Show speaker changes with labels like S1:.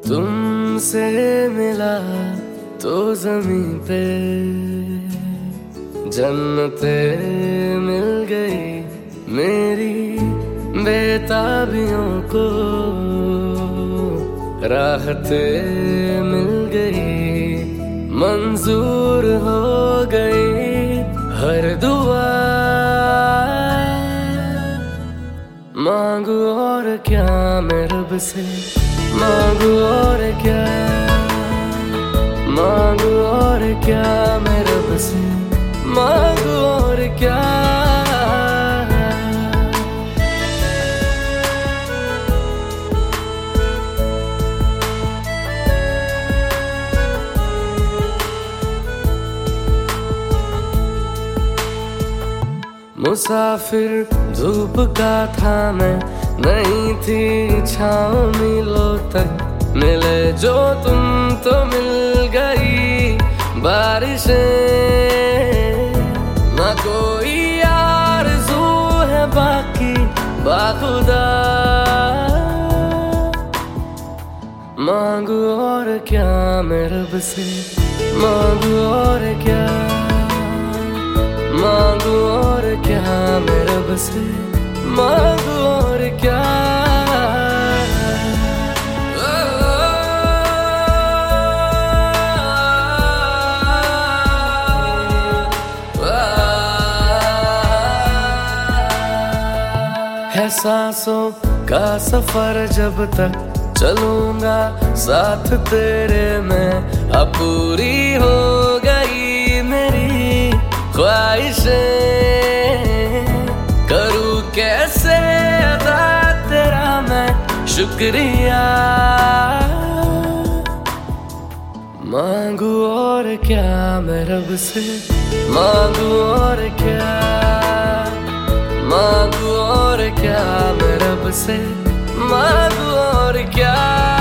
S1: तुमसे मिला तो जमीन पे जन्नते मिल गई मेरी बेताबियों को, राहते मिल गई, मंजूर हो गई हर दुआ। मांगू और क्या मैं रब से, मांगू और क्या, मांगू और क्या मैं रब से, मांगू और क्या। मुसाफिर धूप का था मैं, नहीं थी छाँव मीलों तक, मिले जो तुम तो मिल गई बारिशें। ना कोई आरज़ू है बाकी बाखुदा, मांगू और क्या मैं रब से, मांगू और क्या, मांगू और क्या मैं रब से, मांगू और क्या। है सांसों का सफर जब तक चलूंगा साथ तेरे में, अब पूरी हो गई मेरी ख्वाहिशें। करूँ कैसे अदा तेरा मैं शुक्रिया, मांगू और क्या मैं रब से, मांगू और क्या, मांगू और क्या मैं रब से, मांगू और क्या।